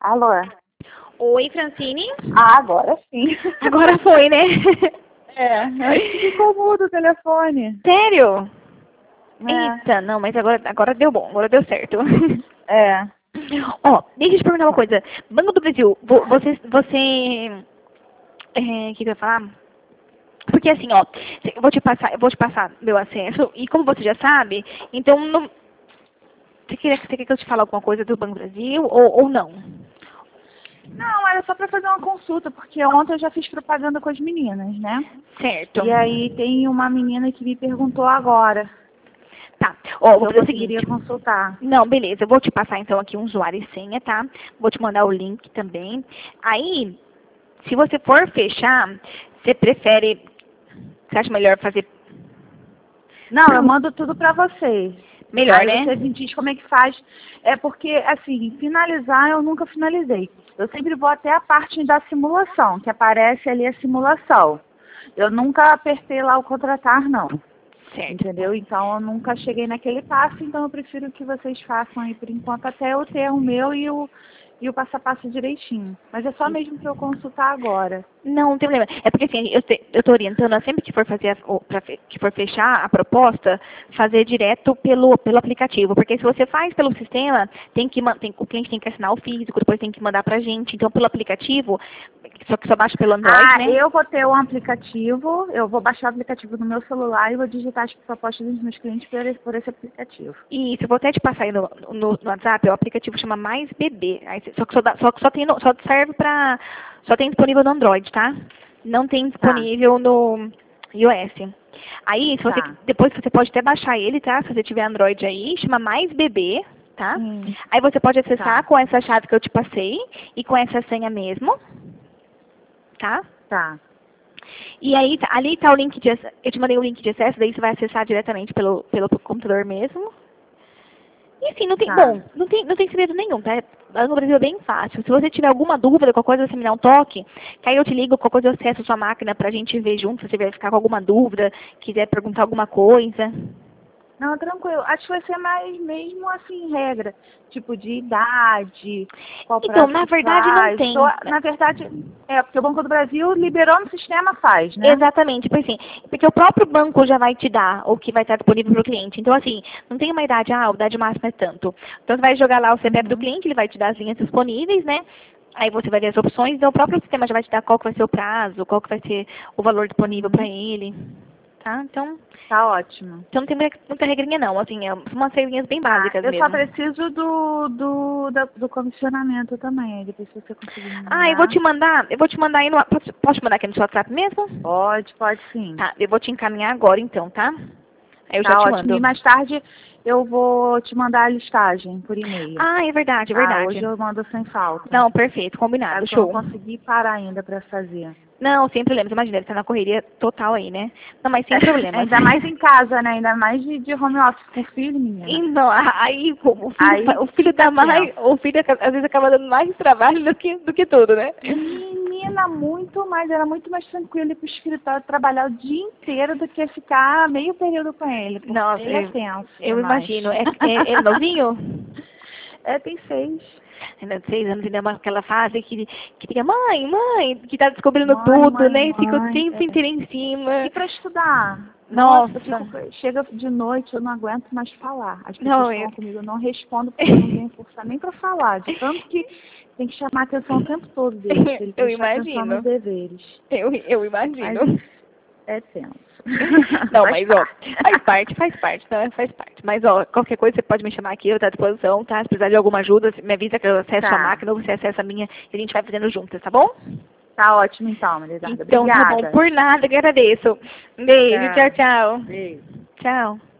Alô? Oi, Francine? Ah, agora sim. Agora foi, né? É, acho que ficou mudo o telefone. Sério? É. Eita, não, mas agora deu bom, agora deu certo. É. Ó, deixa eu te perguntar uma coisa. Banco do Brasil, o que eu ia falar? Porque assim, ó, eu vou te passar meu acesso, e como você já sabe, então não. Você quer que eu te fale alguma coisa do Banco do Brasil ou não? Não, era só para fazer uma consulta, porque ontem eu já fiz propaganda com as meninas, né? Certo. E aí tem uma menina que me perguntou agora Tá. Ó, se vou eu fazer o conseguiria seguinte. consultar. Não, beleza. Eu vou te passar então aqui um usuário e senha, tá? Vou te mandar o link também. Aí, se você for fechar, você prefere. Você acha melhor fazer. Não, eu mando tudo para vocês. Melhor, Aí né? você me diz como é que faz. É porque, assim, finalizar eu nunca finalizei. Eu sempre vou até a parte da simulação, que aparece ali a simulação. Eu nunca apertei lá o contratar, não. Certo. Entendeu? Então eu nunca cheguei naquele passo, então eu prefiro que vocês façam aí por enquanto até eu ter o meu e o passo a passo direitinho. Mas é só mesmo para eu consultar agora. Não tem problema. É porque assim, eu tô orientando, sempre que for fazer que for fechar a proposta, fazer direto pelo aplicativo. Porque se você faz pelo sistema, o cliente tem que assinar o físico, depois tem que mandar pra gente. Então pelo aplicativo, só que só baixa pelo Android, né? Eu vou ter um aplicativo, eu vou baixar o aplicativo no meu celular e vou digitar as propostas dos meus clientes por esse aplicativo. E se eu vou até te passar aí no WhatsApp, o aplicativo chama Mais Bebê. Só que só serve pra. Só tem disponível no Android, tá? Não tem disponível no iOS. Aí, se você, Tá. depois você pode até baixar ele, tá? Se você tiver Android aí, chama Mais Bebê, tá? Aí você pode acessar Tá. com essa chave que eu te passei e com essa senha mesmo, tá? Tá. E aí, ali tá o link de acesso. Eu te mandei o link de acesso, daí você vai acessar diretamente pelo computador mesmo. Enfim, não tem, Tá. bom, não tem segredo nenhum, tá? Lá no Brasil é bem fácil. Se você tiver alguma dúvida, qualquer coisa, você me dá um toque, que aí eu te ligo, qualquer coisa eu acesso a sua máquina pra gente ver junto, se você vai ficar com alguma dúvida, quiser perguntar alguma coisa. Não, tranquilo. Acho que vai ser mais mesmo assim, regra. Tipo de idade, qual Então, prazo na que verdade, não faz. tem. Na verdade, porque o Banco do Brasil liberou no sistema faz, né? Exatamente, tipo assim, porque o próprio banco já vai te dar o que vai estar disponível para o cliente. Então, assim, não tem uma idade, a idade máxima é tanto. Então, você vai jogar lá o CPF do cliente, ele vai te dar as linhas disponíveis, né? Aí você vai ver as opções, então o próprio sistema já vai te dar qual que vai ser o prazo, qual que vai ser o valor disponível para ele, tá? Então, Tá ótimo. não tem muita regrinha não, assim, são umas regrinhas bem básicas Eu mesmo. só preciso do comissionamento também, aí depois se você conseguir me mandar. Eu vou te mandar aí posso te mandar aqui no seu WhatsApp mesmo? Pode sim. Tá, eu vou te encaminhar agora então, tá? Aí eu já Tá te ótimo. mando. E mais tarde eu vou te mandar a listagem por e-mail. Ah, é verdade, é Tá, verdade. hoje eu mando sem falta. Não, perfeito, combinado, Caso eu não show. consegui parar ainda pra fazer. Não, sem problemas, imagina, ele tá na correria total aí, né? Não, mas sem problemas. Ainda mais em casa, né? Ainda mais de home office com filho, menina. E não, aí Aí o filho fica dá mais, tenso. o filho às vezes acaba dando mais trabalho do que tudo, né? Menina, muito mais, era muito mais tranquilo ir pro escritório trabalhar o dia inteiro do que ficar meio período com ele. Porque Nossa, ele é tenso eu demais. imagino. É novinho? Tem 6. Ainda de 6 anos, ainda é aquela fase que fica, mãe, que tá descobrindo Mãe, tudo, mãe, né? E fica o mãe. tempo inteiro em cima. E para estudar? Nossa. Chega de noite, eu não aguento mais falar. As pessoas Não, falam comigo, eu não respondo porque eu não tenho força nem para falar. De tanto que tem que chamar a atenção o tempo todo deles, pra ele eu prestar atenção imagino. nos deveres. Eu imagino. Mas é tenso. Não, mas ó, faz parte, não, faz parte. Mas ó, qualquer coisa você pode me chamar aqui, eu estou à disposição, tá? Se precisar de alguma ajuda, me avisa que eu acesso a máquina, ou você acessa a minha, e a gente vai fazendo juntas, tá bom? Tá ótimo então, Melisarda. Então Obrigada. tá bom, por nada, agradeço. Beijo, tchau. Beijo. Tchau.